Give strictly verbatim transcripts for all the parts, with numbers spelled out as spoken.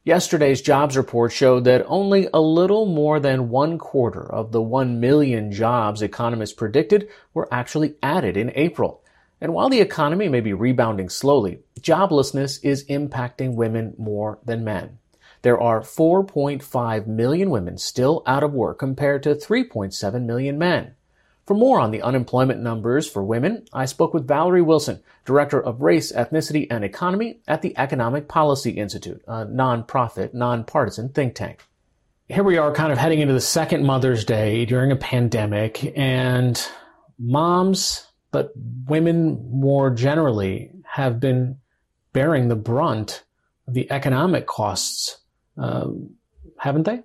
Yesterday's jobs report showed that only a little more than one quarter of the one million jobs economists predicted were actually added in April. And while the economy may be rebounding slowly, joblessness is impacting women more than men. There are four point five million women still out of work compared to three point seven million men. For more on the unemployment numbers for women, I spoke with Valerie Wilson, Director of Race, Ethnicity, and Economy at the Economic Policy Institute, a nonprofit, nonpartisan think tank. Here we are kind of heading into the second Mother's Day during a pandemic, and moms, but women more generally, have been bearing the brunt of the economic costs, uh, haven't they?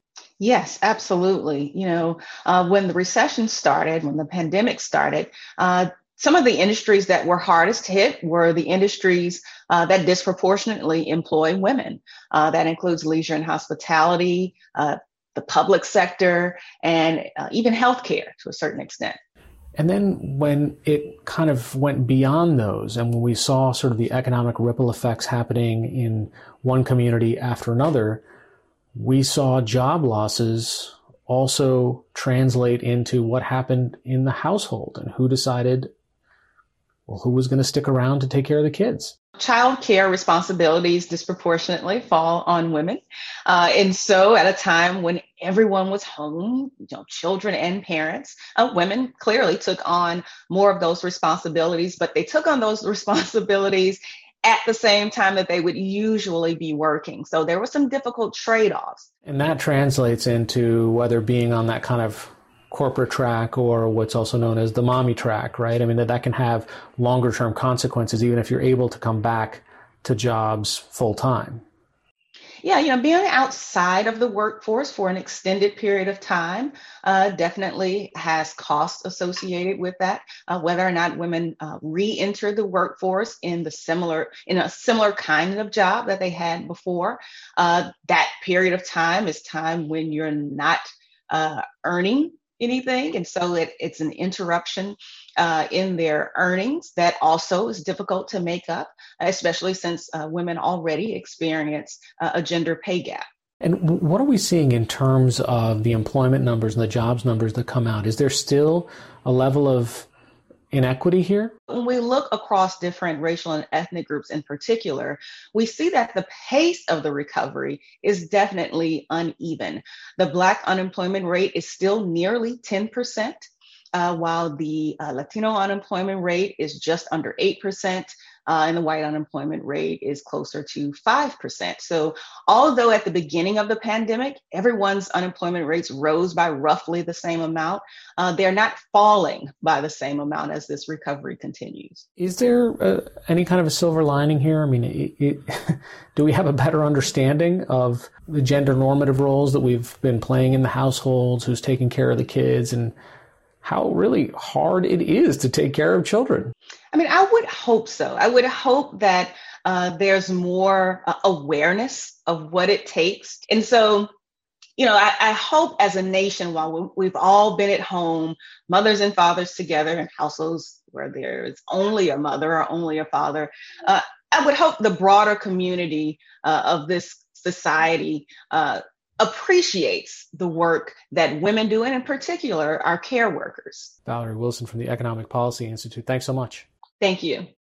Yes, absolutely. You know, uh, when the recession started, when the pandemic started, uh, some of the industries that were hardest hit were the industries uh, that disproportionately employ women. Uh, that includes leisure and hospitality, uh, the public sector, and uh, even healthcare to a certain extent. And then when it kind of went beyond those, and when we saw sort of the economic ripple effects happening in one community after another, we saw job losses also translate into what happened in the household and who decided, well, who was going to stick around to take care of the kids. Child care responsibilities disproportionately fall on women. Uh, and so at a time when everyone was home, you know, children and parents, uh, women clearly took on more of those responsibilities, but they took on those responsibilities at the same time that they would usually be working. So there were some difficult trade-offs. And that translates into whether being on that kind of corporate track or what's also known as the mommy track, right? I mean, that, that can have longer term consequences, even if you're able to come back to jobs full time. Yeah, you know, being outside of the workforce for an extended period of time uh, definitely has costs associated with that. Uh, whether or not women uh, re-enter the workforce in the similar in a similar kind of job that they had before, uh, that period of time is time when you're not uh, earning anything, and so it, it's an interruption uh, in their earnings that also is difficult to make up, especially since uh, women already experience uh, a gender pay gap. And what are we seeing in terms of the employment numbers and the jobs numbers that come out? Is there still a level of inequity here? When we look across different racial and ethnic groups in particular, we see that the pace of the recovery is definitely uneven. The Black unemployment rate is still nearly ten percent, uh, while the uh, Latino unemployment rate is just under eight percent. Uh, and the white unemployment rate is closer to five percent. So although at the beginning of the pandemic, everyone's unemployment rates rose by roughly the same amount, uh, they're not falling by the same amount as this recovery continues. Is there uh, any kind of a silver lining here? I mean, it, it, do we have a better understanding of the gender normative roles that we've been playing in the households, who's taking care of the kids, and how really hard it is to take care of children? I mean, I would hope so. I would hope that uh, there's more uh, awareness of what it takes. And so, you know, I, I hope as a nation, while we, we've all been at home, mothers and fathers together in households where there is only a mother or only a father, uh, I would hope the broader community uh, of this society uh, appreciates the work that women do, and in particular, our care workers. Valerie Wilson from the Economic Policy Institute. Thanks so much. Thank you.